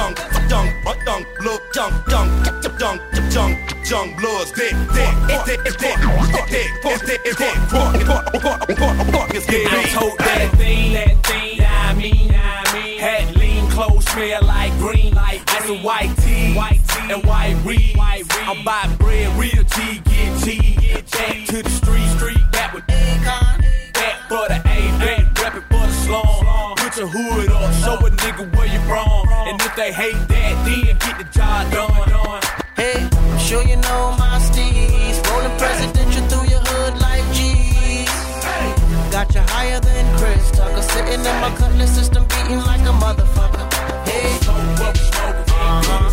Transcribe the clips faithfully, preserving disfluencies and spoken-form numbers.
young, young, young, look, young, young, young, young, young bloods, dead, dead, dead, dead, dead, dead, dead, I told that thing, that thing, I mean, I mean, had lean clothes, smell like green, like ice and white tea, white tea and white reed. I'm buy bread, real G, get G, get back to the street, street, that with back for the A, back, rap it for the slum. Put your hood up, show a nigga where you from, and if they hate that, then get the job done. Hey, I'm sure you know my steez, rolling presidential through your hood like G's. Got you higher than Chris Tucker, sitting in my cutlass system, beating like a motherfucker. Hey, uh-huh.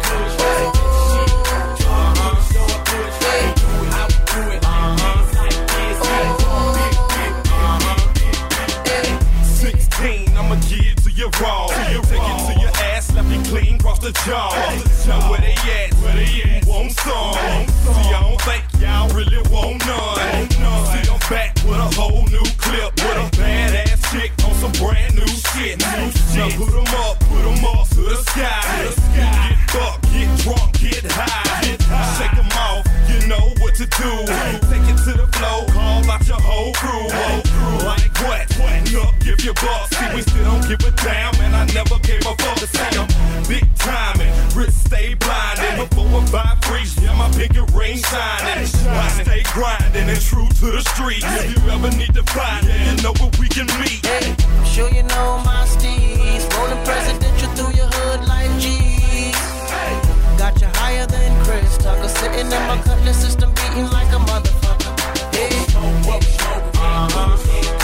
I'ma get to your raw, take it to your ass, slap you clean, cross the jaw. Now where they at? Where they at? Want some? See, I don't think y'all really want none. See, I'm back with a whole new clip, with a badass chick on some brand new shit. Now put 'em up, put 'em up to the sky. Get fucked, get drunk, get high. Shake 'em off, you know what to do. Take it to the floor, call out your whole crew. Like what? Look, give your buck. See, we still don't give a damn, and I never gave a fuck to say I'm big timing. Wrist stay blinding before I buy free. Yeah, my pinky ring shining. I stay grinding and true to the street. If you ever need to find it, you know where we can meet. Hey, I'm sure you know my steez, rolling presidential through your hood like G's. Got you higher than Chris Tucker, sitting in my cutlass system, beating like a motherfucker. Hey, uh-huh.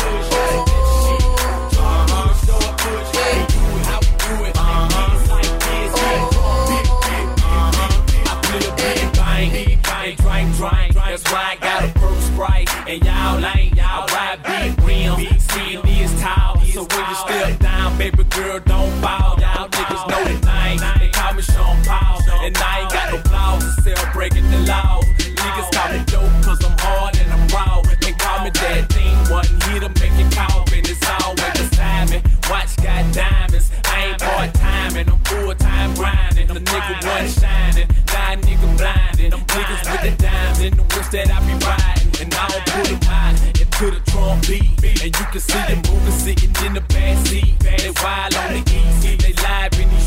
That's why I got a purple Sprite, and y'all ain't, y'all ride big rims, seeing these tall. So when you step down, baby girl, don't fall. Y'all niggas know the name, they call me Sean Paul, and I ain't got no flaws to sell, breaking the law. Niggas call me dope, cause I'm hard and I'm raw. They call me that thing, wasn't here to make it cough, and it's always beside me. Watch got diamonds, I ain't part-time, and I'm full-time grinding. The nigga one shining, nine nigga blinding. Them niggas with the dimes in the whips that I be riding, and I don't put them high into the trunk beat. And you can see them moving, sitting in the back seat. They wild on the east, they live in the